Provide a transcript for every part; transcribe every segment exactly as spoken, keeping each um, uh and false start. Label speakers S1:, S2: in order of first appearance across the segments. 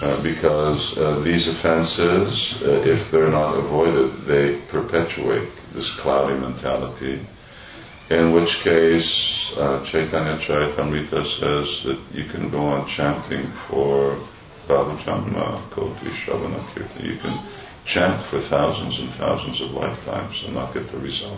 S1: Uh, because uh, these offenses, uh, if they're not avoided, they perpetuate this cloudy mentality. In which case, uh, Chaitanya Charitamrita says that you can go on chanting for Bhavajanma, Koti, Shravana, Kirtan. You can chant for thousands and thousands of lifetimes and not get the result.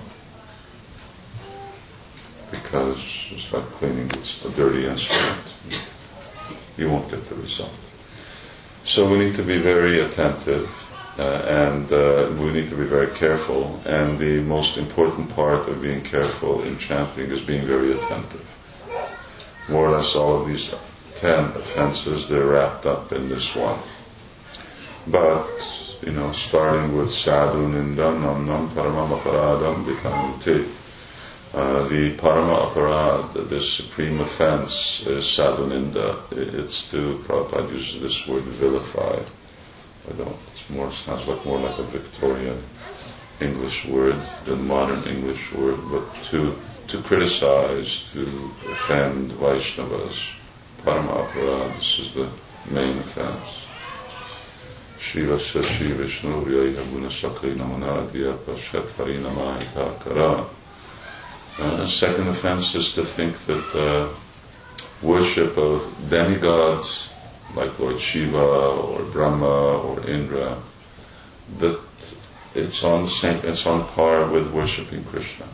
S1: Because it's like cleaning a dirty instrument. You won't get the result. So we need to be very attentive, uh, and uh, we need to be very careful. And the most important part of being careful in chanting is being very attentive. More or less all of these ten offenses, they're wrapped up in this one. But, you know, starting with sadhu ninda nam nam parama aparadam vikamuti. Uh, the parama aparad, the supreme offense, is sadhu ninda. It's to, Prabhupada uses this word vilify. I don't, it's more, sounds like more like a Victorian English word than modern English word, but to, to criticize, to offend Vaishnavas. Parama aparad, this is the main offense. Shiva Shashi Vishnu Vyaya Guna Sakri Namanadya Pashat Harinamahita Kara. Uh, second offense is to think that uh, worship of demigods like Lord Shiva or Brahma or Indra, that it's on the same, it's on par with worshipping Krishna,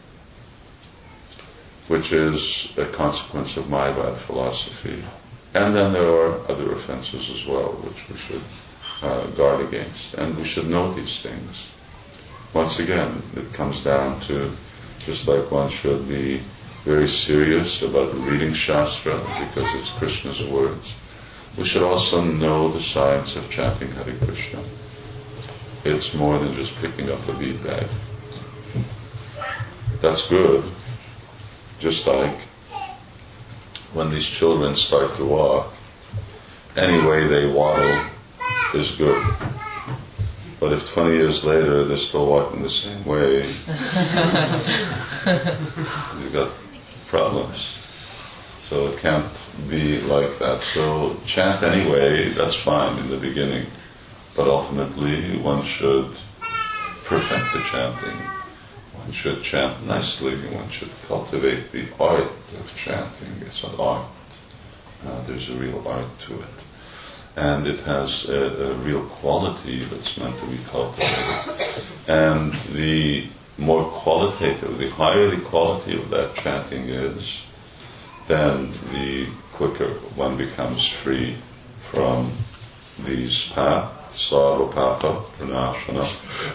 S1: which is a consequence of Mayavad philosophy. And then there are other offenses as well, which we should uh, guard against, and we should know these things. Once again, it comes down to, just like one should be very serious about reading Shastra because it's Krishna's words, we should also know the science of chanting Hare Krishna. It's more than just picking up a bead bag. That's good. Just like when these children start to walk, any way they waddle is good. But if twenty years later they're still walking the same way, you've got problems. So it can't be like that. So chant anyway, that's fine in the beginning. But ultimately one should perfect the chanting. One should chant nicely. One should cultivate the art of chanting. It's an art. Uh, there's a real art to it. And it has a, a real quality that's meant to be cultivated. And the more qualitative, the higher the quality of that chanting is, then the quicker one becomes free from these paths, sarva papa, pranashana.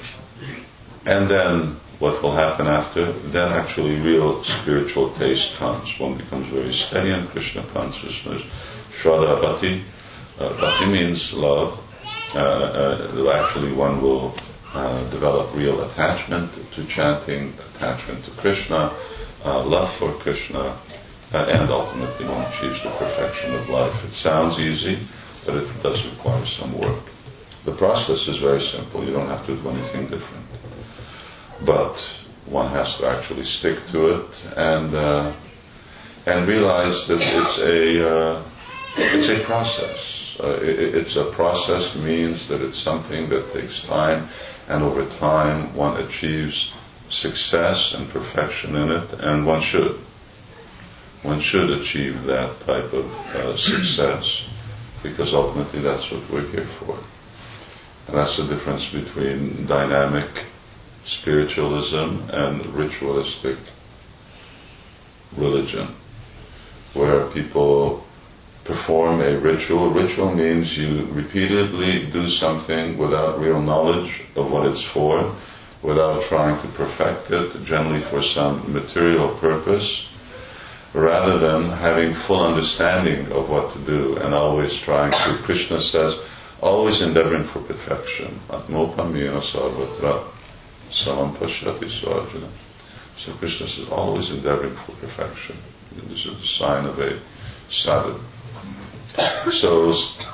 S1: And then what will happen after? Then actually real spiritual taste comes. One becomes very steady in Krishna consciousness. Shraddha bhakti. Uh, bhakti means love. Uh, uh, actually one will uh, develop real attachment to chanting, attachment to Krishna, uh, love for Krishna, uh, and ultimately one achieves the perfection of life. It sounds easy, but it does require some work. The process is very simple. You don't have to do anything different. But one has to actually stick to it and uh, and realize that it's a uh, it's a process. Uh, it, it's a process means that it's something that takes time, and over time one achieves success and perfection in it, and one should. One should achieve that type of uh, success, because ultimately that's what we're here for. And that's the difference between dynamic spiritualism and ritualistic religion, where people perform a ritual. Ritual means you repeatedly do something without real knowledge of what it's for, without trying to perfect it, generally for some material purpose, rather than having full understanding of what to do and always trying to, Krishna says, always endeavoring for perfection. Atmopamena sarvatra samam pashyati svajana. So Krishna says, always endeavoring for perfection. This is the sign of a sadhu. So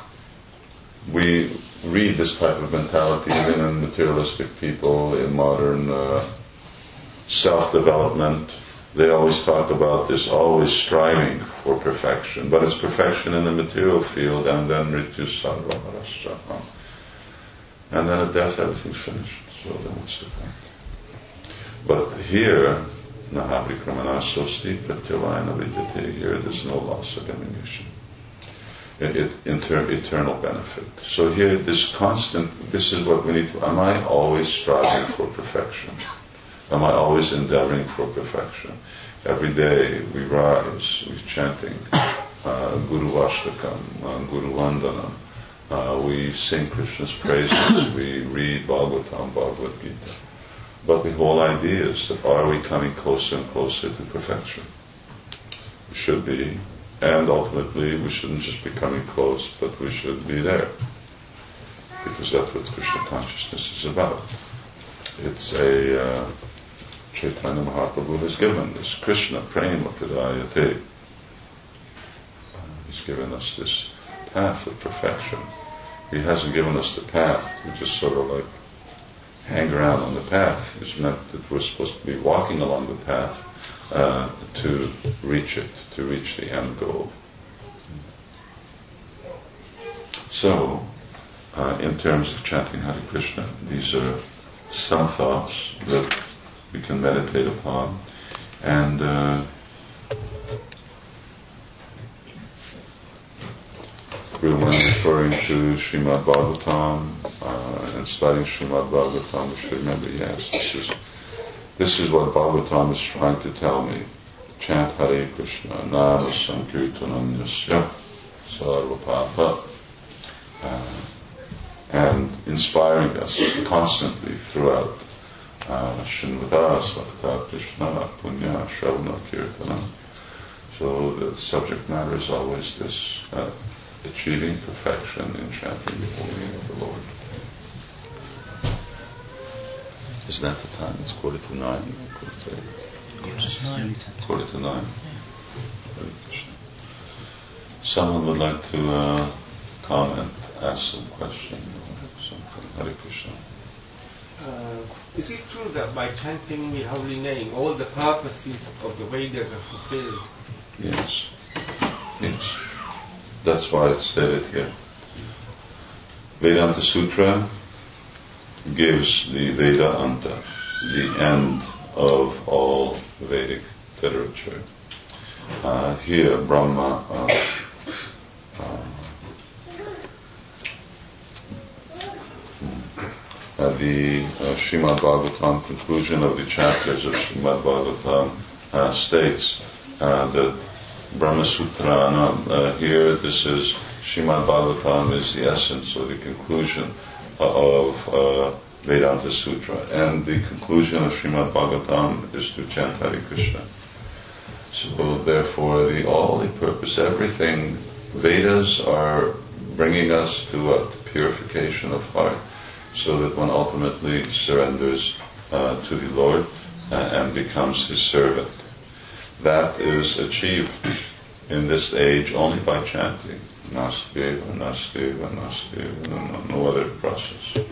S1: we read this type of mentality even in materialistic people, in modern uh, self-development, they always talk about this always striving for perfection, but it's perfection in the material field, and then Mrityu Sarva Marascha. And then at death everything's finished, so then it's different. But here, Nahavi Kramana Sosti Pratyavayana Vidyate, here there's no loss of diminution. It, it, inter, eternal benefit. So here, this constant, this is what we need to, am I always striving for perfection? Am I always endeavoring for perfection? Every day we rise, we're chanting uh, Guru Ashtakam, uh, Guru Vandanam, uh, we sing Krishna's praises, we read Bhagavatam, Bhagavad Gita. But the whole idea is that are we coming closer and closer to perfection? We should be. And ultimately, we shouldn't just be coming close, but we should be there. Because that's what Krishna consciousness is about. It's a, uh, Chaitanya Mahaprabhu has given this, Krishna Prema Pradayate. Uh, he's given us this path of perfection. He hasn't given us the path, we just sort of like hang around on the path. It's meant that we're supposed to be walking along the path Uh, to reach it, to reach the end goal. So, uh, in terms of chanting Hare Krishna, these are some thoughts that we can meditate upon. And uh, when referring to Srimad Bhagavatam uh, and studying Srimad Bhagavatam, we should remember, yes, this is This is what Bhagavatam is trying to tell me. Chant Hare Krishna, Nama Sankirtanam Yasya Sarva Papa, uh, and inspiring us constantly throughout Shinvada Sakta Krishna Punya Shravana Kirtana. So the subject matter is always this uh, achieving perfection in chanting the holy name of the Lord. Is that the time? It's quarter to nine. Quarter to eight. Quarter to nine. Quarter to nine. Yeah. Someone would like to uh, comment, ask some question, or something. Hare Krishna.
S2: Uh, is it true that by chanting the holy name, all the purposes of the Vedas are fulfilled?
S1: Yes. Yes. That's why it's stated here. Vedanta Sutra gives the Vedanta, the end of all Vedic literature. Uh, here, Brahma, uh, uh, uh, the uh, Srimad Bhagavatam conclusion of the chapters of Srimad Bhagavatam uh, states uh, that Brahma Sutra, no, uh, here this is Srimad Bhagavatam is the essence or the conclusion of uh, Vedanta Sutra, and the conclusion of Srimad Bhagavatam is to chant Hare Krishna. So therefore, the all the purpose, everything, Vedas are bringing us to what? Purification of heart, so that one ultimately surrenders uh, to the Lord uh, and becomes His servant. That is achieved in this age only by chanting. Nasteva, Nasteva, Nasteva, no, no, no other process.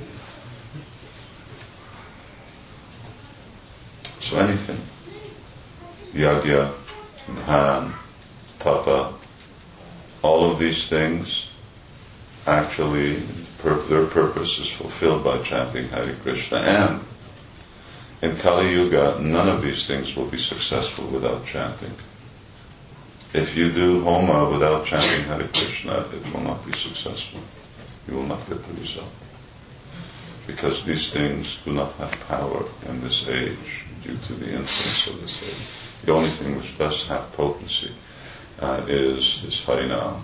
S1: So anything, yagya, dhan, tapa, all of these things, actually, per- their purpose is fulfilled by chanting Hare Krishna. And in Kali Yuga, none of these things will be successful without chanting. If you do Homa without chanting Hare Krishna, it will not be successful. You will not get the result. Because these things do not have power in this age due to the influence of this age. The only thing which does have potency uh, is this Harinam.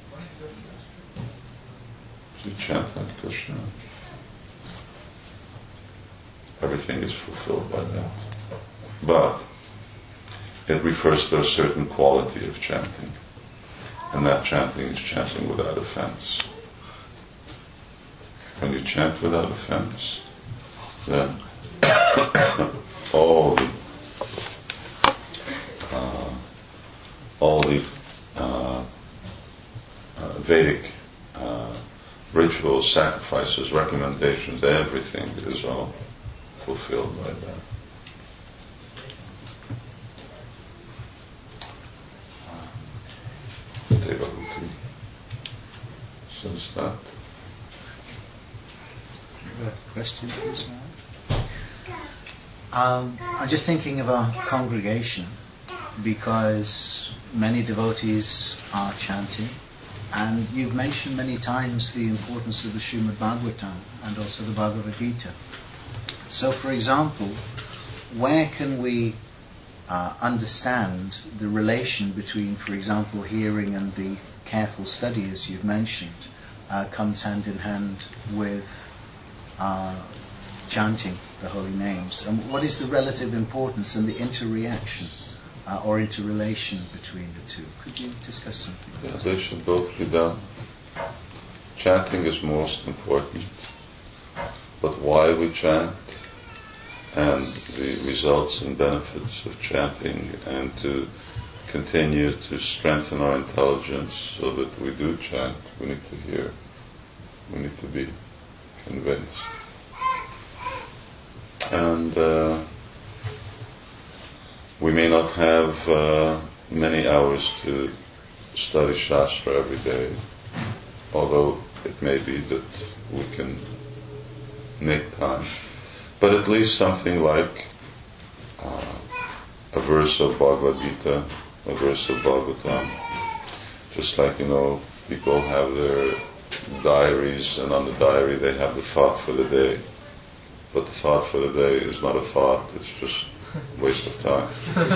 S1: So you chant Hare Krishna. Everything is fulfilled by that. But it refers to a certain quality of chanting. And that chanting is chanting without offense. When you chant without offense, then all the uh, all the uh, uh, Vedic uh, rituals, sacrifices, recommendations, everything is all fulfilled by that. against that.
S3: Question, please. Um, I'm just thinking of our congregation, because many devotees are chanting, and you've mentioned many times the importance of the Srimad Bhagavatam and also the Bhagavad Gita. So, for example, where can we uh, understand the relation between, for example, hearing and the careful study, as you've mentioned, uh, comes hand in hand with uh, chanting the holy names? And what is the relative importance and the interreaction uh, or interrelation between the two? Could you discuss something?
S1: Yeah, they should both be done. Chanting is most important, but why we chant and the results and benefits of chanting, and to continue to strengthen our intelligence so that we do chant, we need to hear, we need to be convinced. And uh, we may not have uh, many hours to study Shastra every day, although it may be that we can make time. But at least something like uh, a verse of Bhagavad Gita, a verse of Bhagavatam. Just like, you know, people have their diaries, and on the diary they have the thought for the day. But the thought for the day is not a thought, it's just a waste of time.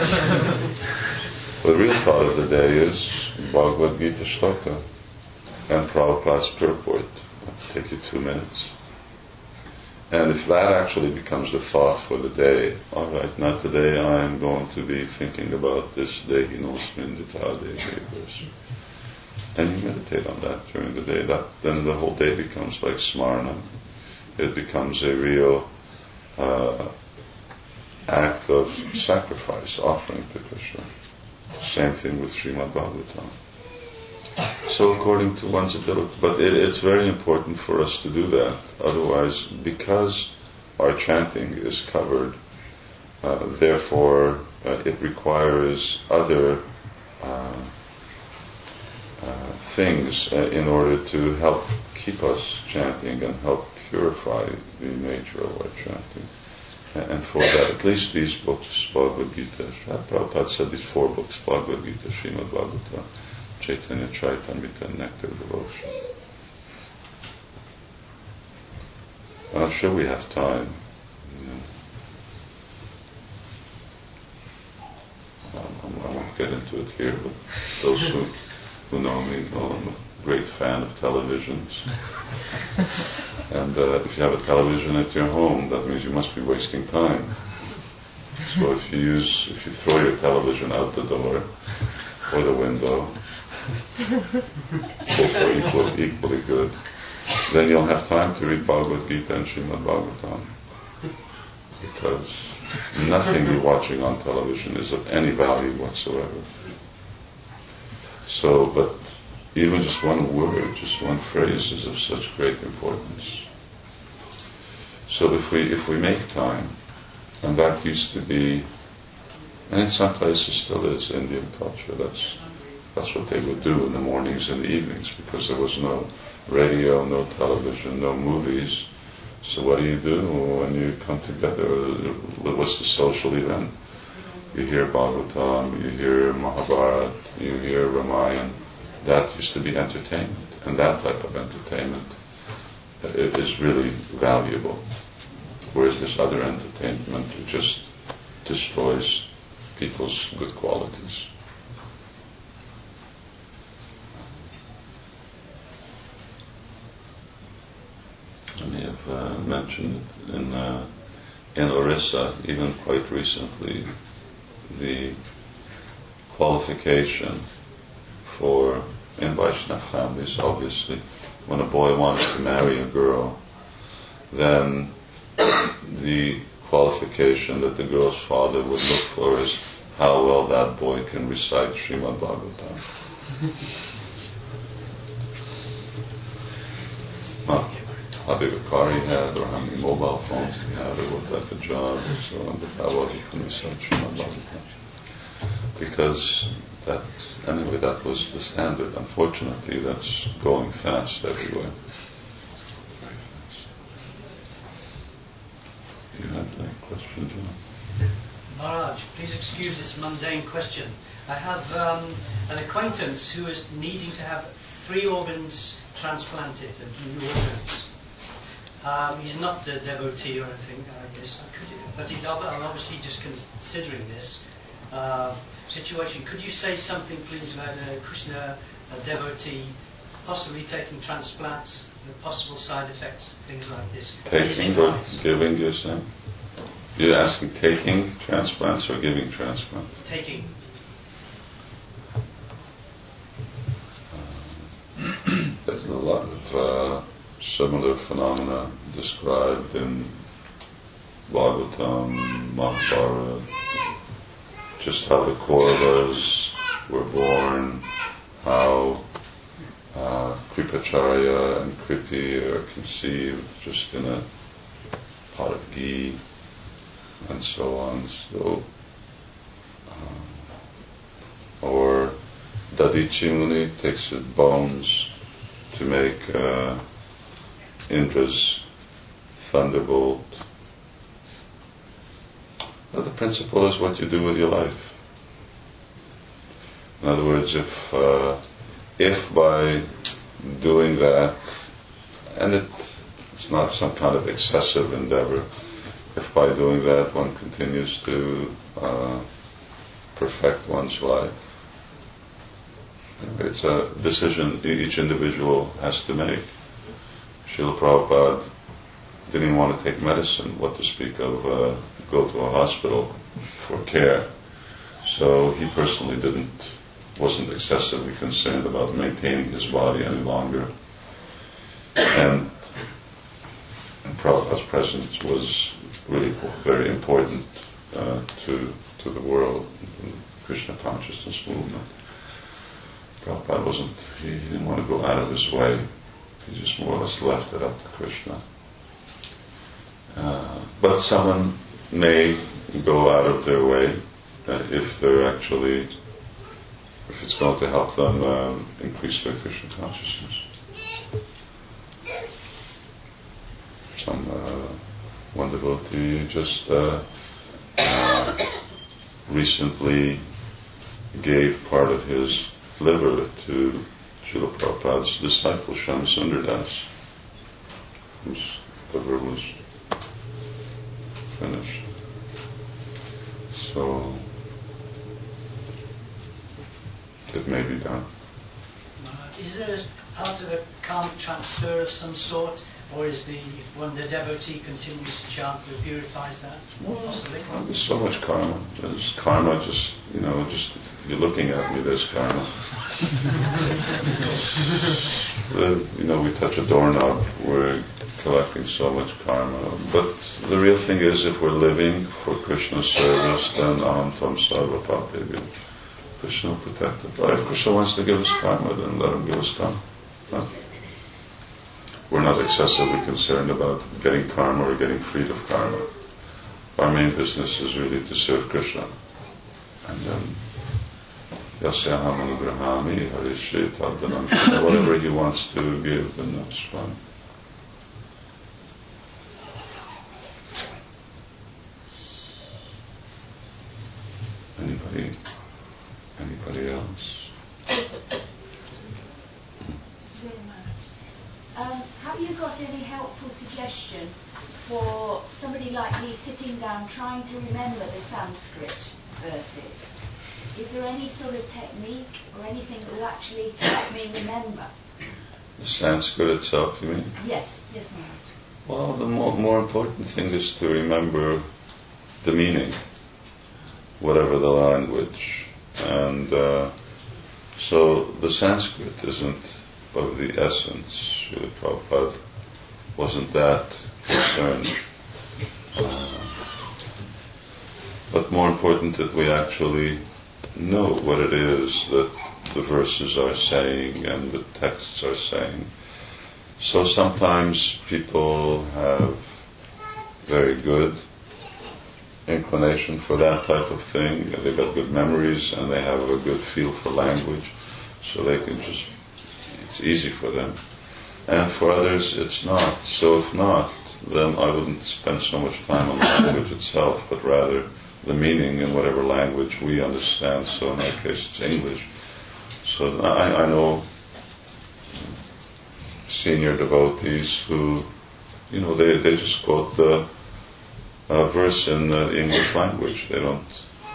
S1: The real thought of the day is Bhagavad Gita Shloka and Prabhupada's purport. It'll take you two minutes. And if that actually becomes the thought for the day, all right, now today I am going to be thinking about this Dehi Nosmin Dita Dehi, and you meditate on that during the day, that then the whole day becomes like Smarana. It becomes a real uh, act of sacrifice, offering to Krishna. Same thing with Srimad Bhagavatam. So according to one's ability, but it, it's very important for us to do that. Otherwise, because our chanting is covered, uh, therefore uh, it requires other uh, uh, things uh, in order to help keep us chanting and help purify the nature of our chanting. And for that, at least these books, Bhagavad Gita, Prabhupada said these four books, Bhagavad Gita, Srimad Bhagavatam, Chaitanya Charitamrita, Nectar of Devotion. I'm sure we have time. You know. I won't get into it here, but those who, who know me know I'm a great fan of televisions. And uh, if you have a television at your home, that means you must be wasting time. So if you use, if you throw your television out the door or the window, both are equal, equally good, then you'll have time to read Bhagavad Gita and Srimad Bhagavatam. Because nothing you're watching on television is of any value whatsoever. So, but even just one word, just one phrase is of such great importance. So if we if we make time, and that used to be, and in some places still is, Indian culture, that's that's what they would do in the mornings and the evenings, because there was no radio, no television, no movies. So what do you do when you come together? What's the social event? You hear Bhagavatam, you hear Mahabharata, you hear Ramayana. That used to be entertainment, and that type of entertainment is really valuable. Whereas this other entertainment just destroys people's good qualities. I may have uh, mentioned in uh, in Orissa, even quite recently, the qualification for, in Vaishnava families, obviously, when a boy wants to marry a girl, then the qualification that the girl's father would look for is how well that boy can recite Srimad Bhagavatam. Not how big a car he had, or how many mobile phones he had, or what type of job, or so on, but how well he can recite Srimad Bhagavatam. because that, anyway, that was the standard. Unfortunately, that's going fast everywhere. Very fast. You had a question, John?
S4: Maharaj, please excuse this mundane question. I have um, an acquaintance who is needing to have three organs transplanted, and new organs. Um, he's not a devotee or anything, I guess, but he's obviously just considering this uh, situation. Could you say something, please, about uh, Krishna, a devotee, possibly taking transplants, the possible side effects, things like this?
S1: Taking or giving, you're saying? You're asking taking transplants or giving transplants?
S4: Taking.
S1: There's a lot of uh, similar phenomena described in Bhagavatam, Mahabharata, just how the Kauravas were born, how uh, Kripacharya and Kripi are conceived just in a pot of ghee, and so on. So, um, or Dadichi Muni takes his bones to make uh, Indra's thunderbolt. Well, the principle is what you do with your life. In other words, if uh, if by doing that, and it, it's not some kind of excessive endeavor, if by doing that one continues to uh, perfect one's life, it's a decision each individual has to make. Srila Prabhupada didn't even want to take medicine, what to speak of uh, go to a hospital for care. So he personally didn't, wasn't excessively concerned about maintaining his body any longer. And, and Prabhupada's presence was really very important uh, to to the world, the Krishna consciousness movement. Prabhupada wasn't, he, he didn't want to go out of his way. He just more or less left it up to Krishna. Uh, but someone may go out of their way uh, if they're actually, if it's going to help them uh, increase their Krishna consciousness. Some uh, one devotee just uh, uh, recently gave part of his liver to Srila Prabhupada's disciple, Sham Sundardas, whose liver was finished. So, it may be done.
S4: Is there a part of a karmic transfer of some sort, or is the when the devotee continues to chant that purifies that?
S1: Well, well, there's so much karma. There's karma just, you know, just, if you're looking at me, there's karma. the, you know, we touch a doorknob, we're collecting so much karma. But the real thing is, if we're living for Krishna's service, then Antam Sarva Papebhyo. Krishna will protect us. But if Krishna wants to give us karma, then let him give us karma. No? We're not excessively concerned about getting karma or getting freed of karma. Our main business is really to serve Krishna. And then, Yasyaham anugrahami harishri taddanam. Whatever he wants to give, then that's fine. Anybody? Anybody else?
S5: Um, have you got any helpful suggestion for somebody like me sitting down trying to remember the Sanskrit verses? Is there any sort of technique or anything that will actually help me remember?
S1: The Sanskrit itself, you mean?
S5: Yes, yes, ma'am.
S1: Well, the more, more important thing is to remember the meaning, whatever the language. And uh, so the Sanskrit isn't of the essence. Srila Prabhupada wasn't that concerned. Uh, but more important that we actually know what it is that the verses are saying and the texts are saying. So sometimes people have very good inclination for that type of thing. They've got good memories and they have a good feel for language, so they can just, it's easy for them. And for others, it's not. So if not, then I wouldn't spend so much time on the language itself, but rather the meaning in whatever language we understand. So in that case, it's English. So I, I know senior devotees who, you know, they, they just quote the uh, verse in uh, the English language. They don't,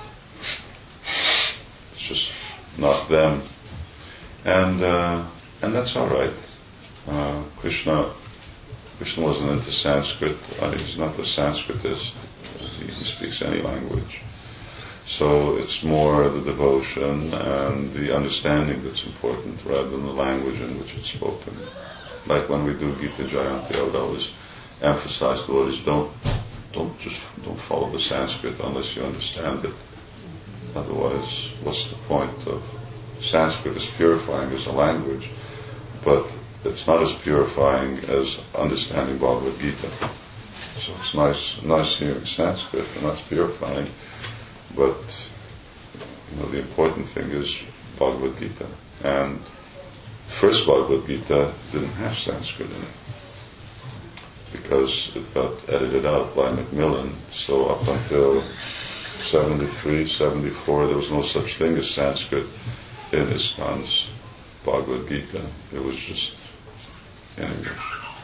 S1: it's just not them. And, uh, and that's all right. Uh, Krishna, Krishna wasn't into Sanskrit. Uh, he's not a Sanskritist. He, he speaks any language. So it's more the devotion and the understanding that's important rather than the language in which it's spoken. Like when we do Gita Jayanti, I would always emphasize to devotees, don't, don't just, don't follow the Sanskrit unless you understand it. Otherwise, what's the point of, Sanskrit is purifying as a language, but it's not as purifying as understanding Bhagavad Gita. So it's nice, nice hearing Sanskrit, and that's purifying, but, you know, the important thing is Bhagavad Gita. And first Bhagavad Gita didn't have Sanskrit in it, because it got edited out by Macmillan. So up until seventy-three, seventy-four, there was no such thing as Sanskrit in ISKCON's Bhagavad Gita. It was just in English.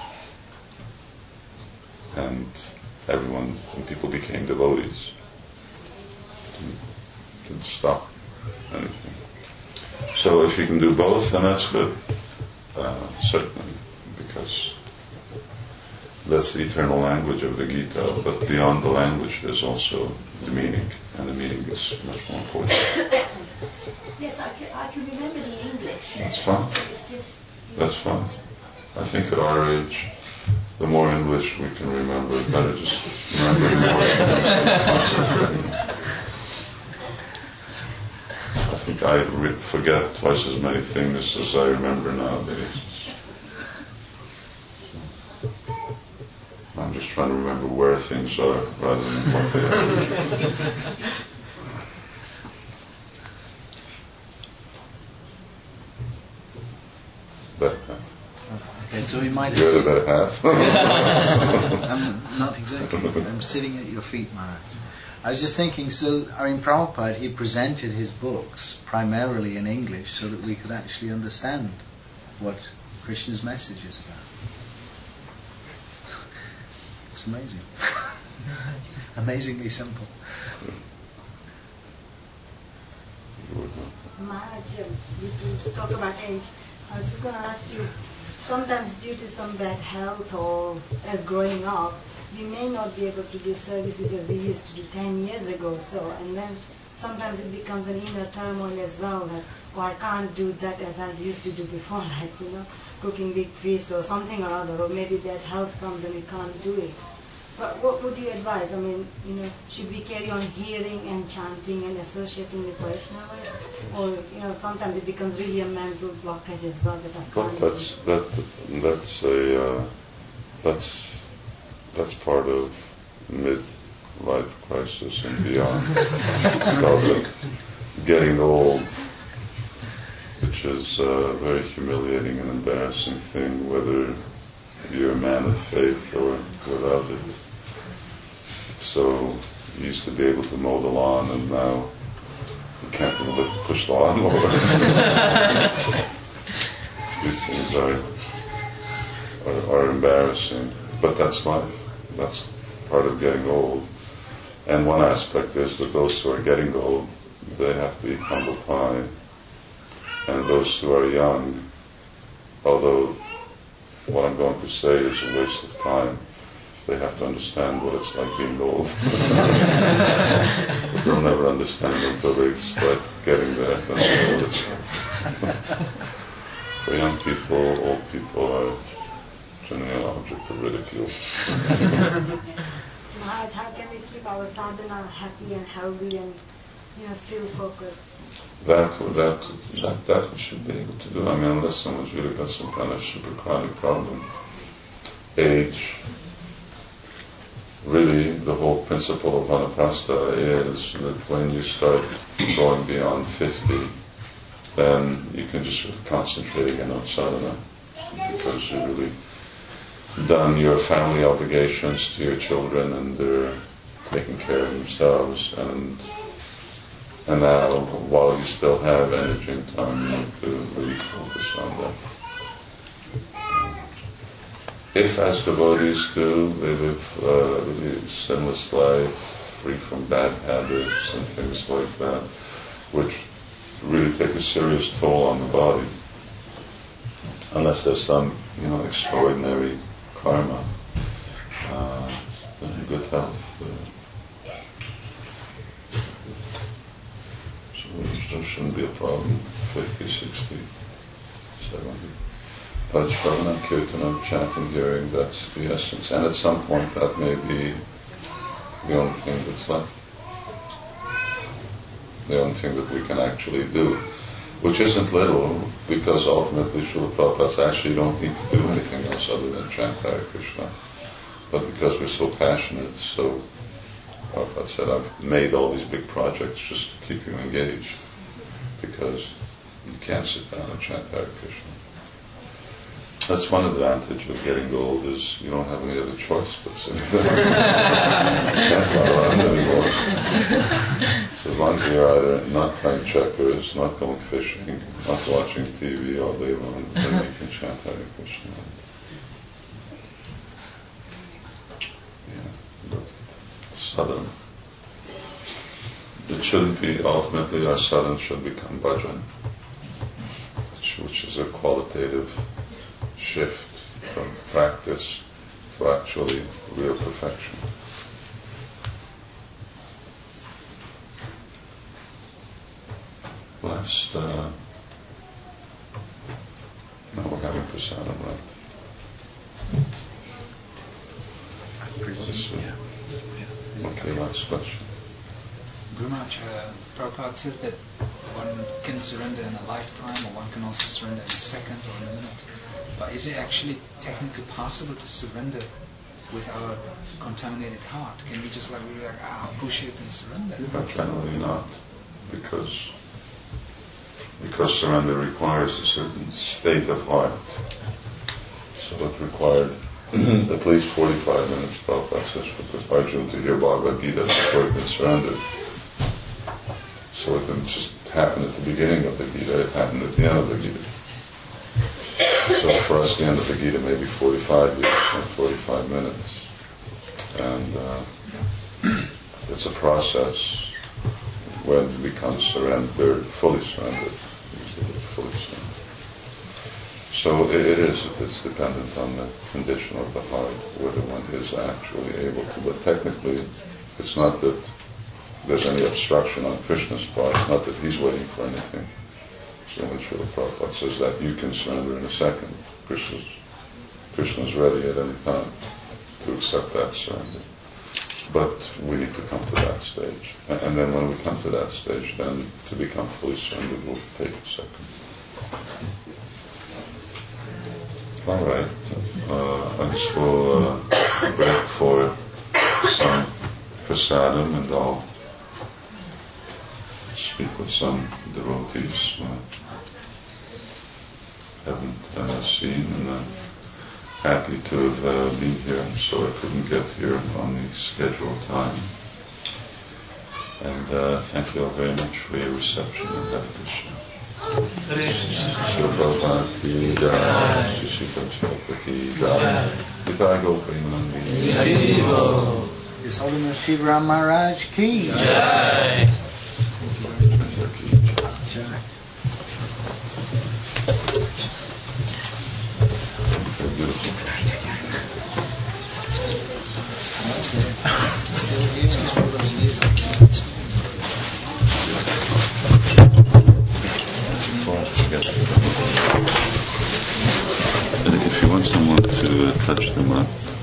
S1: And everyone, and people became devotees. Didn't, didn't stop anything. So if you can do both, then that's good. Uh, certainly, because that's the eternal language of the Gita, but beyond the language there's also the meaning, and the meaning is much more important.
S5: Yes, I can, I can remember the English.
S1: That's fine.
S5: It's just,
S1: That's fine. I think at our age, the more English we can remember, the better just remember more. I think I re- forget twice as many things as I remember nowadays. I'm just trying to remember where things are rather than what they are. Better half.
S3: Okay, so we might
S1: You're the
S3: have...
S1: better half.
S3: I'm not exactly. I'm sitting at your feet, Maharaj. I was just thinking, so, I mean, Prabhupada, he presented his books primarily in English so that we could actually understand what Krishna's message is about. It's amazing. Amazingly simple.
S6: Maharaj, you can talk about age. I was just going to ask you, sometimes due to some bad health or as growing up, we may not be able to do services as we used to do ten years ago. So, and then sometimes it becomes an inner turmoil as well that, oh, I can't do that as I used to do before, like, you know, cooking big feast or something or other, or maybe that health comes and we can't do it. But what would you advise? I mean, you know, should we carry on hearing and chanting and associating with Vaishnavas? Or, you know, sometimes it becomes really a mental blockage as well that I can't
S1: But that's, that, that's a, uh, that's, that's part of mid-life crisis and beyond. It's called the getting old, which is a very humiliating and embarrassing thing, whether you're a man of faith or without it. So you used to be able to mow the lawn, and now you can't even push the lawnmower. These things are, are are embarrassing, but that's life. That's part of getting old. And one aspect is that those who are getting old, they have to eat humble pie, and those who are young, although what I'm going to say is a waste of time, they have to understand what it's like being old. But they'll never understand until they start getting there. Then they know what it's like. For young people, old people are generally an object of ridicule.
S6: Maharaj, how can we keep our sadhana happy and healthy and, you know, still focused?
S1: That, that, that, that we should be able to do. I mean, unless someone's really got some kind of super chronic problem. Age, really the whole principle of Vanaprastha is that when you start going beyond fifty, then you can just concentrate again on sadhana, because you've really done your family obligations to your children and they're taking care of themselves, and and now while you still have energy and time, you need to really focus on that. If, as devotees do, they live a uh, really sinless life, free from bad habits and things like that, which really take a serious toll on the body, unless there's some, you know, extraordinary karma, uh, then good health. Uh, so there shouldn't be a problem, fifty, sixty, seventy. But Shravanam, Kirtanam, chanting, hearing, that's the essence. And at some point that may be the only thing that's left. The only thing that we can actually do. Which isn't little, because ultimately Srila Prabhupada says actually you don't need to do anything else other than chant Hare Krishna. But because we're so passionate, so Prabhupada said, I've made all these big projects just to keep you engaged. Because you can't sit down and chant Hare Krishna. That's one advantage of getting old, is you don't have any other choice but sit down. You can't run around anymore. So as long as you're either not playing checkers, not going fishing, not watching T V all day long, then you can chant Hare Krishna. Yeah, but sadhana. It shouldn't be, ultimately our sadhana should become bhajan, which, which is a qualitative shift from practice to actually real perfection. Last, uh, no, we're having prasadam, right? Yeah. Okay, last question.
S7: Guru Maharaj, uh, Prabhupada says that one can surrender in a lifetime, or one can also surrender in a second or in a minute. But is it actually technically possible to surrender with our contaminated heart? Can we just like, we like, ah, push it and surrender?
S1: But generally not, because because surrender requires a certain state of heart. So it required at least forty-five minutes, Prabhupada says, for Arjuna to hear Bhagavad Gita before it can surrender. So it didn't just happen at the beginning of the Gita, it happened at the end of the Gita. So for us, the end of the Gita may be forty-five years, or forty-five minutes. And uh, it's a process when you become surrendered, fully surrendered. Fully surrendered. So it, it is, it's dependent on the condition of the heart, whether one is actually able to. But technically, it's not that there's any obstruction on Krishna's part, not that he's waiting for anything. So when Srila Prabhupada says that you can surrender in a second, Krishna's, Krishna's ready at any time to accept that surrender. But we need to come to that stage. And, and then when we come to that stage, then to become fully surrendered will take a second. All right. Uh, I guess we'll uh, break for some prasadam, and I'll speak with some devotees who I haven't uh, seen, and I'm happy to have uh, been here. So I couldn't get here on the scheduled time. And uh, thank you all very much for your reception and dedication. Shri Prabhupada ki jai, Shri Prabhupada ki jai, Nitai Gopinandi.
S3: His Holiness Shivaram Maharaj ki
S8: jai.
S1: If you want someone to uh, touch them up,